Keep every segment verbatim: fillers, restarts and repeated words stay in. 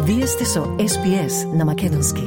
Вие сте со Ес Би Ес на македонски.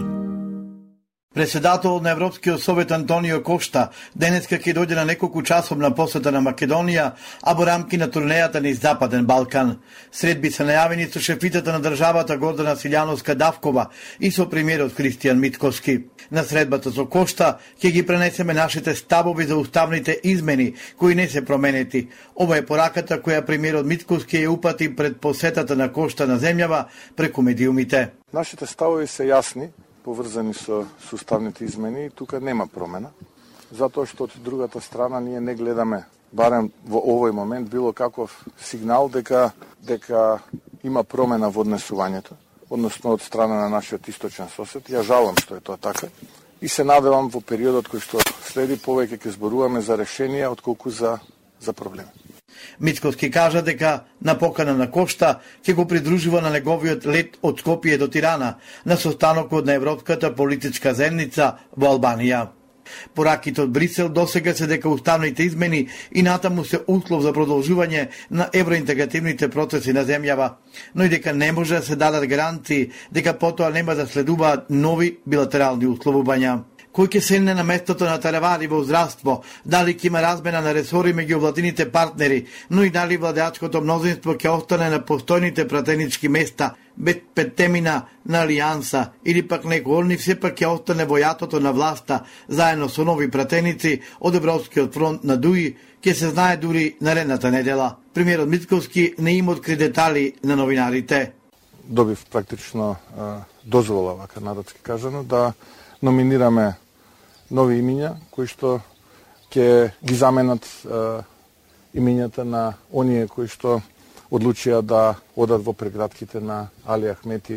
Председател на Европскиот совет Антонио Кошта денеска ќе дојде на неколку часовна посета на Македонија, а во рамки на турнејата низ Западен Балкан. Средби се најавени со шефитата на државата Гордана Силјановска-Давкова и со премиерот Христијан Митковски. На средбата со Кошта ќе ги пренесеме нашите ставови за уставните измени кои не се променети. Ова е пораката која премиерот Митковски ја упати пред посетата на Кошта на земјава преку медиумите. Нашите ставови се јасни, поврзани со уставните измени, и тука нема промена, затоа што од другата страна ние не гледаме, барем во овој момент, било каков сигнал дека дека има промена во однесувањето, односно од страна на нашиот источен сосед. Ја жалам што е тоа така и се надевам во периодот кој што следи повеќе ќе зборуваме за решенија отколку за за проблеми. Митковски кажа дека на покана на Кошта ќе го придружува на неговиот лет од Скопје до Тирана на состанокот на Европската политичка заедница во Албанија. Пораките од Брисел досега се дека уставните измени и натаму се услов за продолжување на евроинтегративните процеси на земјава, но и дека не може да се дадат гаранции дека потоа нема да следуваат нови билатерални условувања. Кој ќе седне на местото на Таравари во здравство, дали ќе има размена на ресори меѓу владините партнери, но и дали владеачкото мнозинство ќе остане на постојните пратенички места, без петтемина на алијанса, или пак некој од нив сепак ќе остане во јатото на власта, заедно со нови пратеници од Европскиот фронт на Дуи, ќе се знае дури наредната недела. Премиерот Митковски не им откри детали на новинарите. Добив практично дозвола, вака народски кажано, да номинираме нови имиња кои што ќе ги заменат е, имињата на оние кои што одлучија да одат во прегратките на Али Ахмети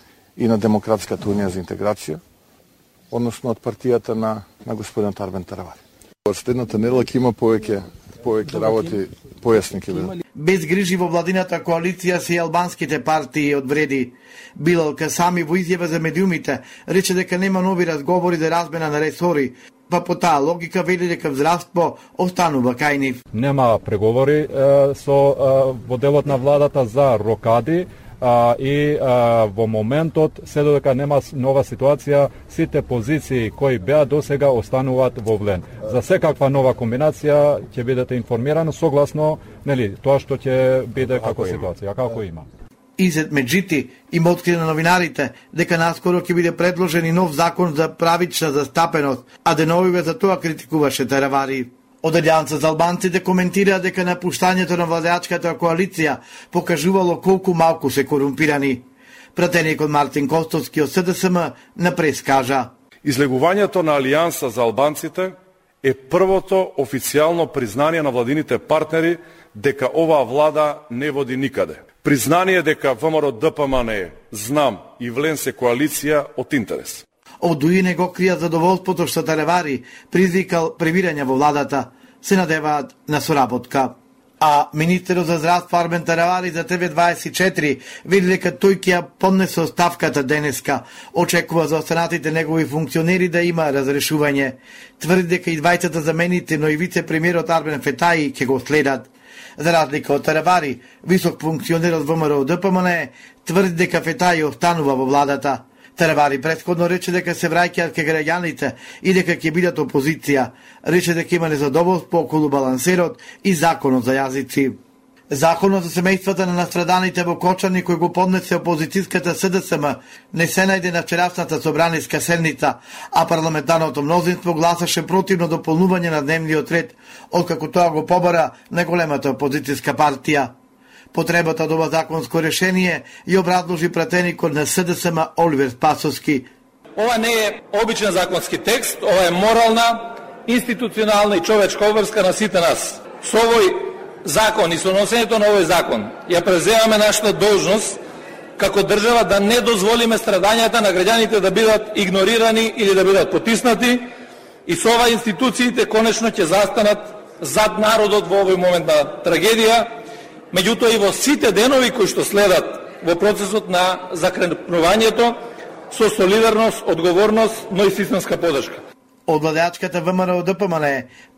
и на Демократската унија за интеграција, односно од партијата на, на господин Арбен Таравари. Од следната недела ќе има повеќе повеќе работи, појасни ќе бидат. Без грижи во владината коалиција се и албанските партии одвреди. Билал Касами во изјава за медиумите рече дека нема нови разговори за размена на ресори, па по таа логика вели дека здравство останува кај нив. Нема преговори е, со е, во делот на владата за рокади, а, и а, во моментот, се додека нема нова ситуација, сите позиции кои беа досега остануваат во влен. За секаква нова комбинација ќе бидете информирани согласно, нели, тоа што ќе биде како ситуација, како има. Изет Меджити им откри на новинарите дека наскоро ќе биде предложен и нов закон за правична застапеност, а деновиве за тоа критикуваше Таравари. Од Алијанса за албанците коментира дека напуштањето на владеачката коалиција покажувало колку малку се корумпирани. Пратеникот Мартин Костовски од Се Де Се Ем на прес кажа: Излегувањето на Алијанса за албанците е првото официјално признание на владините партнери дека оваа влада не води никаде. Признание дека ВМРО Д П М Н, Знам и Влен се коалиција од интерес. Од Дуи не го крија задоволството што Таравари призвикал пребирање во владата, се надеваат на соработка. А министерот за здравство Арбен Таравари за Те В дваесет и четири вели дека тој ќе ја поднесе оставката денеска. Очекува за останатите негови функционери да има разрешување. Тврди дека и двајцата замените, но и вице-премиерот Арбен Фетаи ќе го следат. За разлика од Таравари, висок функционер од ВМРО Д П М Н тврди дека Фетаи останува во владата. Таравари претходно рече дека се враќаат кај граѓаните и дека ќе бидат опозиција. Рече дека има незадоволство околу балансерот и законот за јазици. Законот за семејствата на настраданите во Кочани кој го поднесе опозицијската Се Де Се Ем не се најде на вчерашната собраниска седница, а парламентарното мнозинство гласаше противно дополнување на дневниот ред, откако тоа го побара најголемата опозицијска партија. Потребата од ова законско решение ја образложи пратеникот на Се Де Се Ем Оливер Спасовски. Ова не е обичен законски текст, ова е морална, институционална и човечка обврска на сите нас. Со овој закон и со носењето на овој закон ја преземаме нашата должност како држава да не дозволиме страдањата на граѓаните да бидат игнорирани или да бидат потиснати, и со ова институциите конечно ќе застанат зад народот во овој момент на трагедија. Меѓутоа и во сите денови кои што следат во процесот на закренувањето со солидарност, одговорност, но и системска подршка. Од владеачката ВМРО Д П М Н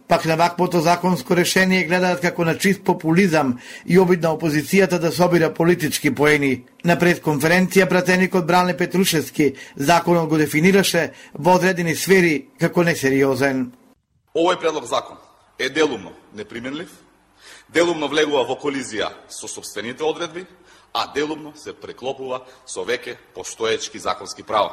Пак на ваквото законско решение гледаат како на чист популизам и обидна опозицијата да собира политички поени. На пресконференција пратеникот Бране Петрушевски законот го дефинираше во одредени сфери како несериозен. Овој предлог закон е делумно неприменлив, делумно влегува во колизија со сопствените одредби, а делумно се преклопува со веќе постоечки законски права.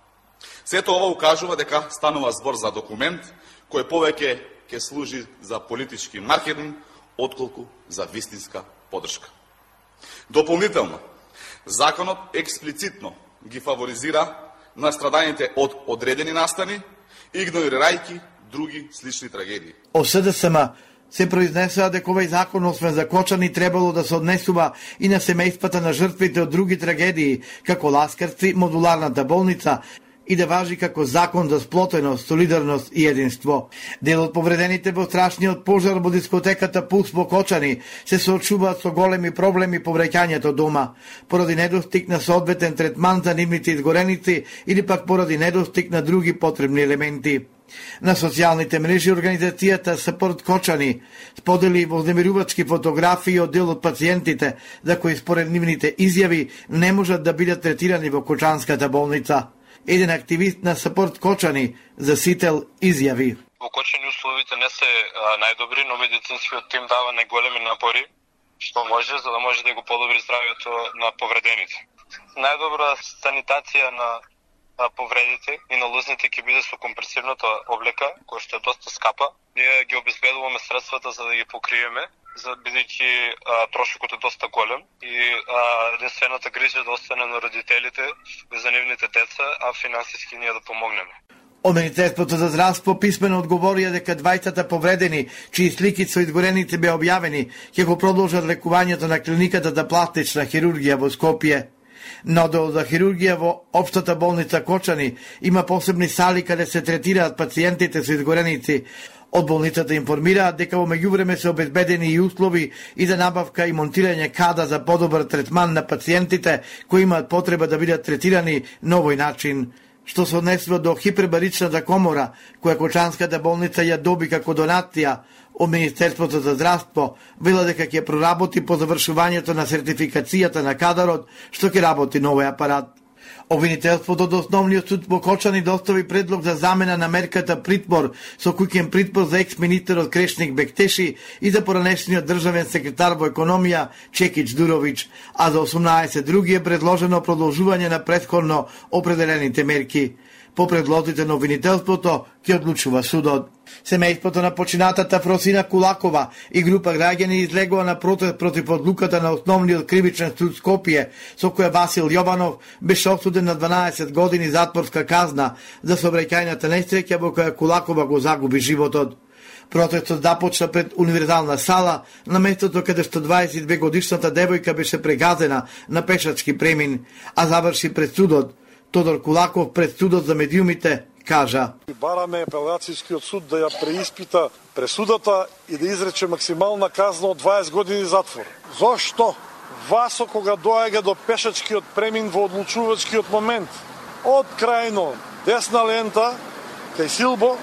Сето ова укажува дека станува збор за документ кој повеќе ќе служи за политички маркетинг, отколку за вистинска подршка. Дополнително, законот експлицитно ги фаворизира настраданите од одредени настани, игнорирајќи други слични трагедии. О СДСМ се произнесува дека овој закон, освен за Кочани, требало да се однесува и на семејствата на жртвите од други трагедии, како Ласкарци, модуларната болница, и да важи како закон за сплотеност, солидарност и единство. Дел од повредените во страшниот пожар во дискотеката Пулс во Кочани се соочуваат со големи проблеми по враќањето дома, поради недостиг на соодветен третман за нивните изгореници или пак поради недостиг на други потребни елементи. На социјалните мрежи организацијата Сапорт Кочани сподели вознемирувачки фотографии од дел од пациентите, за кои според нивните изјави не можат да бидат третирани во Кочанската болница. Еден активист на Сапорт Кочани за Сител изјави: Во Кочани условите не се најдобри, но медицинскиот тим дава најголеми напори што може, за да може да го подобри здравјето на повредените. Најдобра санитација на повредите и на лузните ќе биде со компресивната облека, која што е доста скапа. Ние ги обезбедуваме средствата за да ги покриеме, за бидејќи трошокот е доста голем и а, единствената грижа да остане на родителите и за нивните деца, а финансиски ние да помогнеме. Од Министерството за здравство писмено одговорија дека двајцата повредени, чии слики со изгореници беа објавени, ќе го продолжат лекувањето на клиниката за пластична хирургија во Скопје. На оддел за хирургија во Општата болница Кочани има посебни сали каде се третираат пациентите со изгореници. Од болницата информираат дека во меѓувреме се обезбедени и услови и за набавка и монтирање када за подобар третман на пациентите кои имаат потреба да бидат третирани на овој начин. Што се однесува до хипербаричната комора, која Кочанската болница ја доби како донација од Министерството за здравство, вела дека ќе проработи по завршувањето на сертификацијата на кадарот, што ќе работи новој апарат. Обвинителството до Основниот суд во Кочани достави предлог за замена на мерката притвор со куќен притвор за екс-министерот Крешник Бектеши и за поранешниот државен секретар во економија Чекич Дурович, а за осумнаесет други е предложено продолжување на претходно определените мерки. По предлозите на обвинителството ќе одлучува судот. Семејството на починатата Фросина Кулакова и група граѓани излегува на протест против одлуката на Основниот кривичен суд Скопје, со која Васил Јованов беше осуден на дванаесет години затворска казна за сообраќајната несреќа во која Кулакова го загуби животот. Протестот започна пред универзална сала, на местото каде што дваесет и две годишната девојка беше прегазена на пешачки премин, а заврши пред судот. Тодор Кулаков пред судот за медиумите кажа: Бараме апелацијскиот суд да ја преиспита пресудата и да изрече максимална казна од дваесет години затвор. Зошто Васо кога доаѓа до пешачкиот премин во одлучувачкиот момент, од крајно десна лента кај Силбо,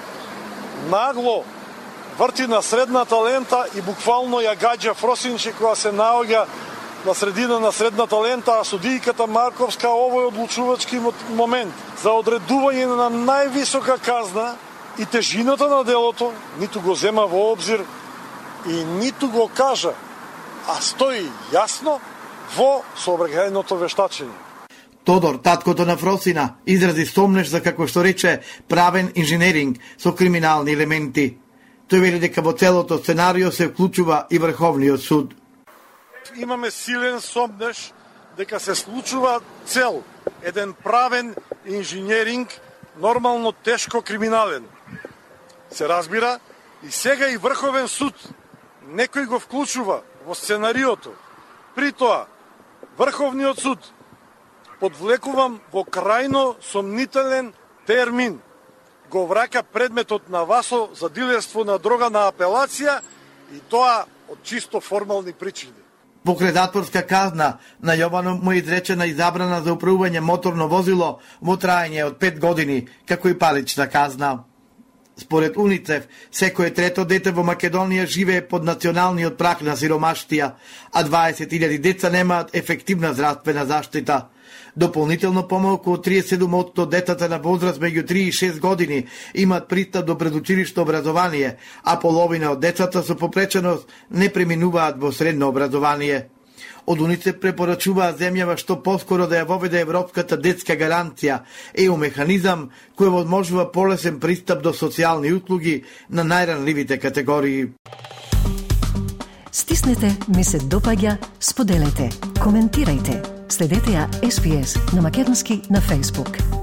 нагло врти на средната лента и буквално ја гаѓа Фросинче која се наоѓа на средина на средната лента, а судијката Марковска овој одлучувачки момент за одредување на највисока казна и тежината на делото ниту го зема во обзир и ниту го кажа, а стои јасно во сообраќајното вештачење. Тодор, таткото на Фросина, изрази сомнеш за, како што рече, правен инженеринг со криминални елементи. Тој вели дека во целото сценарио се вклучува и Врховниот суд. Имаме силен сомнеш дека се случува цел еден правен инженеринг, нормално тешко криминален. Се разбира, и сега и Врховен суд некој го вклучува во сценариото. При тоа, Врховниот суд подвлекувам во крајно сомнителен термин го враќа предметот на Васо за дилерство на дрога на апелација и тоа од чисто формални причини. Покрај затворска казна, на Јованов му е изречена и забрана за управување моторно возило во траење од пет години, како и парична казна. Според УНИЦЕФ, секое трето дете во Македонија живее под националниот праг на сиромаштија, а дваесет илјади деца немаат ефективна здравствена заштита. Дополнително помалку од триесет и седум одсто децата на возраст меѓу три и шест години имаат пристап до предучилишно образование, а половина од децата со попреченост не преминуваат во средно образование. Од УНИЦЕФ препорачуваат земјава што поскоро да ја воведе Европската детска гаранција, е у механизам кој возможува полесен пристап до социјални услуги на најранливите категории. Стиснете, ми се допаѓа, споделете, коментирајте. Следете ја Ес Би Ес на македонски на Facebook.